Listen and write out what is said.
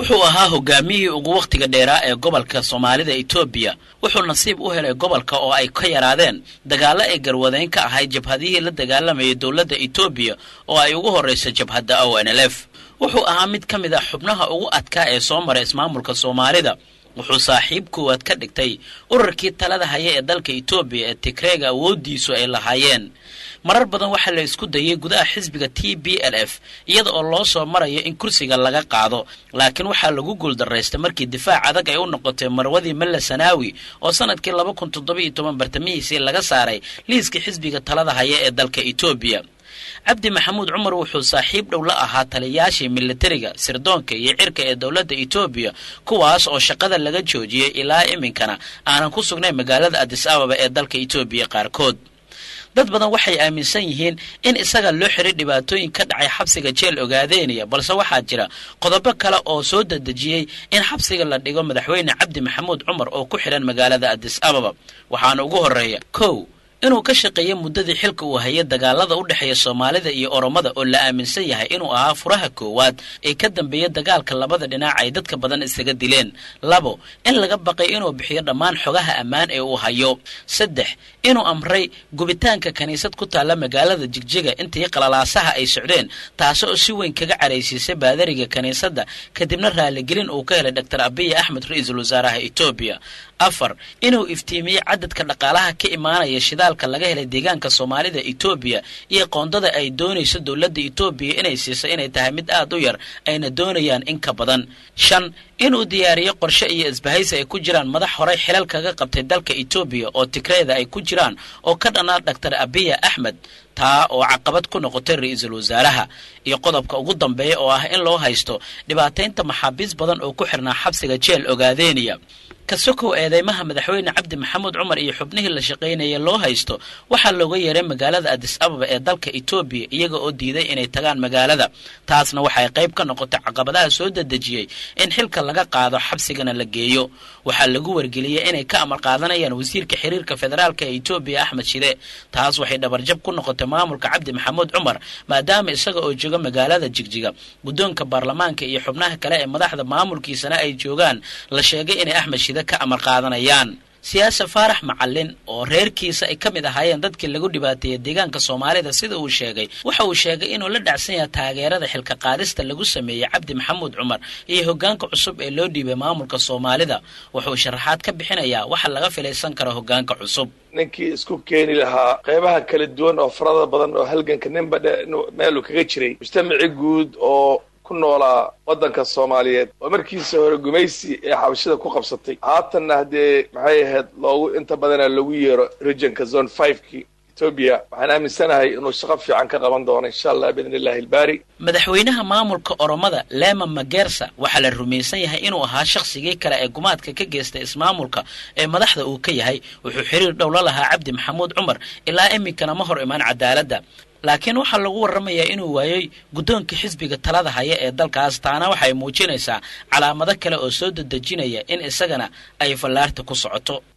wuxuu ahaa hogaamiyihii ugu waqtiga dheeraa ee gobolka Soomaalida Itoobiya wuxuu nasiib u helay gobolka oo ay ka yaraadeen dagaalo ay garwadeyn ka ahay jabhadihii la dagaalamayay dawladda Itoobiya oo ay ugu horeysay jabhadda ONLF wuxuu ahaa mid ka mid ah xubnaha ugu adkaa ee soo maray ismaamulka Soomaalida wuxuu saaxiib kuwaad ka dhigtay ururkii talada haya ee dalka Itoobiya ee Tigreega awoodiisu ay lahaayeen marar badan waxa la isku dayay gudaha xisbiga TPLF iyada oo loo soo marayo in kursiga laga qaado laakiin waxa lagu guuldareystay markii difaac adag ay u noqotay Marwadii Malla Sanaawi oo sanadkii 2017 bartamihiisii laga saaray liiska xisbiga talada haya ee dalka Itoobiya Abdi Maxamuud Cumar wuxuu saaxiib dhow la ahaa taliyaashii militariga sirdoonka iyo cirka ee dawladda Itoobiya kuwaas oo shaqada laga joojiyay ilaa iminkana aanan ku sugnayn magaalada Addis Ababa ee dalka Itoobiya qaarkood dad badan waxay aaminsan yihiin in isaga loo xiray dhibaatooyin ka dhacay xabsiga jeel Ogaadeynaya balse waxaa jira qodobo kale oo soo dadajiyay in xabsiga la dhigo madaxweyne Abdi Maxamuud Cumar oo ku xiran magaalada Addis Ababa waxaana ugu horeeya inuu ka shaqeeyo muddadii xilka uu hayay dagaalada u dhaxeeya Soomaalida iyo Oromada oo la aaminsan yahay inuu ahaa furaha koowaad ee ka dambeeyay dagaalka labada dhinac ay dadka badan isaga dileen 2 in laga baqay inuu bixiyo dhammaan xogaha ammaan ee uu hayo 3 inuu amray gubitaanka kaniisad ku taala magaalada Jigjiga intii qalalaasaha ay socdeen taasoo si weyn kaga careysisay baadariga kaniisadda kadibna raali gelin uu ka helay Dr. Abiy Ahmed ra'iisul wasaaraha Itoobiya 4 inuu iftiimiyay cadadka dhaqaalaha ka imaanaya shidaalka laga helay deegaanka Soomaalida Itoobiya iyo qoondada ay doonayso dawladda Itoobiya inay siiso inay tahay mid aad u yar ayna doonayaan in ka badan 5 inuu diyaariyo qorshe iyo isbahaysi ay ku jiraan madax hore xilal kaga qabtay dalka Itoobiya oo Tigreeda ay ku jiraan oo ka dhanaa Dr. Abiy Ahmed taa oo caqabad ku noqotay ra'iisul wasaaraha iyo qodobka ugu dambeeya oo ah in loo haysto dhibaataynta maxaabiis badan oo ku xirnaa xabsiga jeel Ogaadeynaya kasoo eedeymaha madaxweyne Abdi Maxamuud Cumar iyo xubnihii la shaqeynayay loo haysto waxa looga yeeray magaalada Addis Ababa ee dalka Itoobiya iyaga oo diiday inay tagaan magaalada taasna waxay qayb ka noqotay caqabadaha soo dadajiyay in xilka laga qaado xabsigana la geeyo waxa lagu wargeliyay inay ka amar qaadanayaan wasiirka xiriirka federaalka ee Itoobiya Axmed Shide taas waxay dhabarjab ku noqotay maamulka Abdi Maxamuud Cumar maadaama isaga oo jooga magaalada Jigjiga gudoonka baarlamaanka iyo xubnaha kale ee madaxda maamulkiisana ay joogaan la sheegay in Axmed Shide ka amar qaadanayaan siyaasa Faarax Macallin oo reerkiisa ay kamid ahaayeen dadkii lagu dhibaateeyay deegaanka Soomaalida sida uu sheegay waxa uu sheegay inuu la dhacsan yahay taageerada xilka qaadista lagu sameeyay Abdi Maxamuud Cumar iyo hoggaanka cusub ee loo dhiibay maamulka Soomaalida wuxuu sharaxaad ka bixinayaa waxa laga filaysan karo hoggaanka cusub ninkii isku keeni lahaa qaybaha kala duwan oo farada badan oo halganka ninba meel uu kaga jiray mujtamaci guud oo ku noolaa waddanka Soomaaliyeed oo markiisa hore gumaysi ee xabashada ku qabsatay haatanna hadee maxay ahayd loogu inta badan lagu yeero regionka zone 5ki Itoobiya waxaan aaminsanahay inuu shaqo fiican ka qaban doono insha Allah biidhnillaahi albaari madaxweynaha maamulka Oromada Lema Magersa waxa la rumaysan yahay inuu ahaa shakhsigii kale ee gumaadka ka geystay ismaamulka ee madaxda uu ka yahay wuxuu xiriir dhow la lahaa Abdi Maxamuud Cumar ilaa iminkana ma hor imaan cadaaladda laakiin waxa lagu waramayaa inuu waayay gudoonka xisbiga talada haya ee dalkaas taana waxay muujinaysaa calaamado kale oo soo dadajinaya in isagana ay fallaarta ku socoto